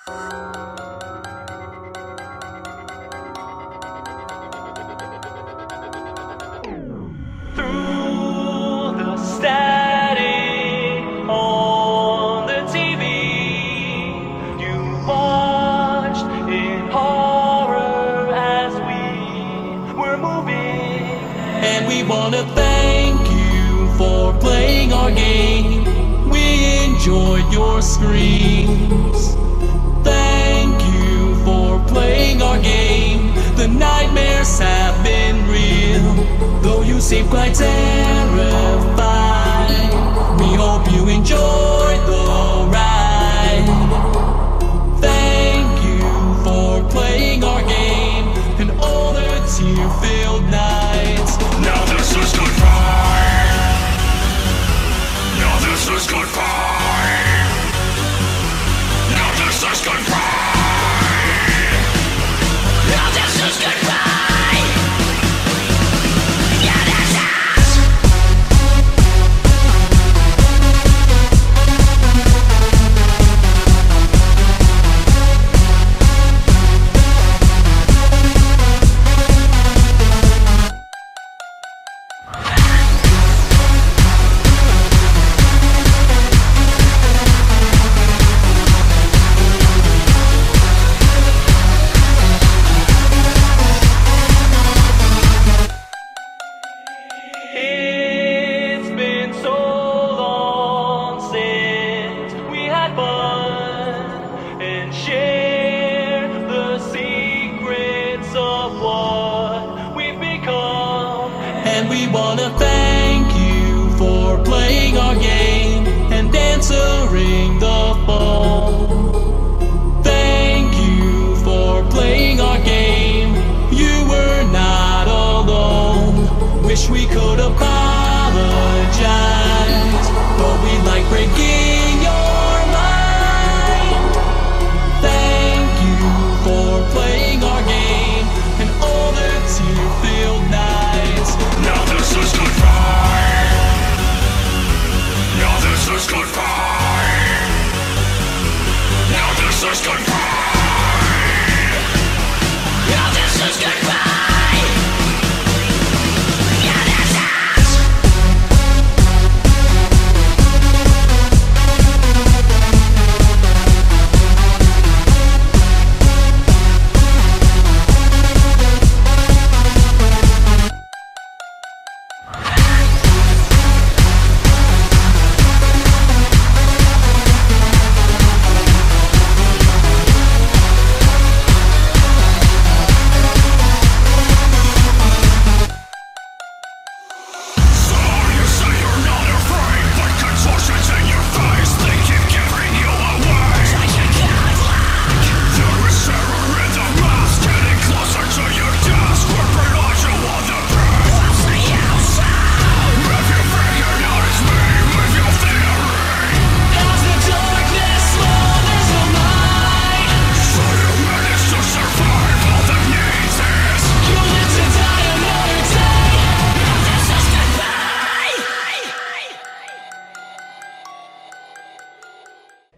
Through the static on the TV, you watched in horror as we were moving. And we wanna thank you for playing our game. We enjoyed your screams. Thank you for playing our game. The nightmares have been real, though you seem quite terrified. We hope you enjoyed the ride. Thank you for playing our game and all the tear-filled nights. Now this is goodbye. Now this is goodbye. Now this is goodbye. Now this is goodbye. It's been so long since we had fun and shared the secrets of what we've become. And we wanna thank you for playing our game and answering the phone. Thank you for playing our game. You were not alone. Wish we could apologize, but we like breaking your mind. Thank you for playing our game and all the tear-filled nights. Now this is goodbye. Now this is goodbye. Now this is goodbye.